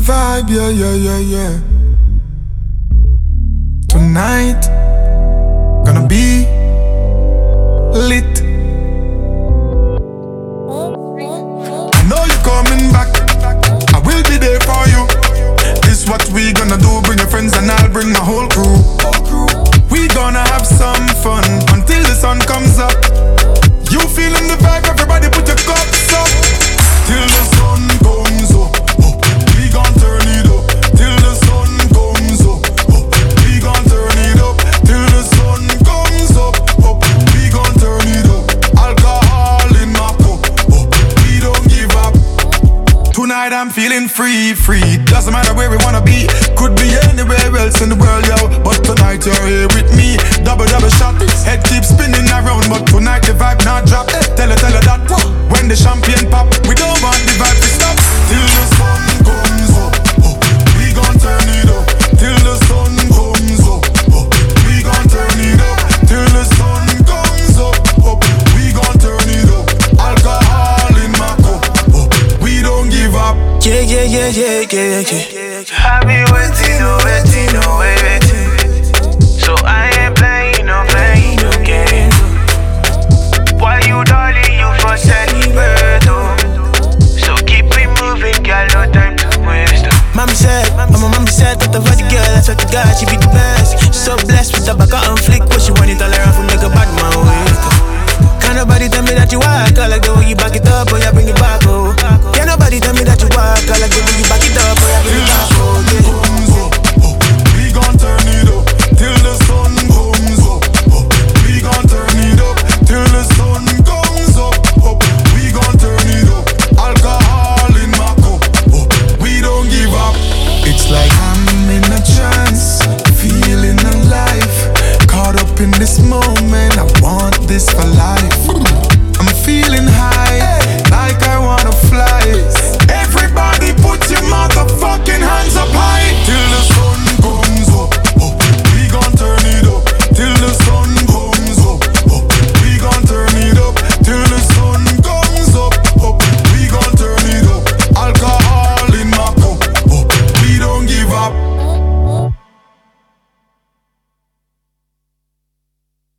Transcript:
vibe, yeah. Tonight, gonna be lit. I know you're coming back, I will be there for you. This what we gonna do, bring your friends and I'll bring my whole crew. We gonna have some fun until the sun comes up. You feeling the vibe, everybody put your cups up. Till the sun comes up, we gon' turn it up. Till the sun comes up, we gon' turn it up. Till the sun comes up, we gon' turn it up. Alcohol in my cup, we don't give up. Tonight I'm feeling free. Doesn't matter where we wanna be, could be anywhere else in the world, yo. But tonight you're here with me. Double shot, head keeps spinning around. But tonight the vibe not drop. Tell her that when the champagne pop, we don't want the vibe to stop. Till the sun comes up, we gon' turn it up. Till the sun comes up, we gon' turn it up. Till the sun comes up, we gon' turn it up. Alcohol in my cup, we don't give up. Yeah. I've been waiting. So I ain't playing no games. Why you darling, you for celebrate, oh. So keep it moving, girl, no time to waste. Mommy said that the body girl, that's what the God, she be the best. She's so blessed with the back on flick, what she want it all around from nigga bad man with. Can't nobody tell me that you walk, I like the way you back it up, oh yeah, bring it back, oh. Can't nobody tell me that you walk, I like the way you back it up, oh yeah, bring it back, oh yeah. We gon' turn it up till the sun comes up. We gon' turn it up till the sun comes up. We gon' turn it up. Alcohol in my cup, we don't give up. It's like I'm in a trance, feeling alive. Caught up in this moment, I want this for life.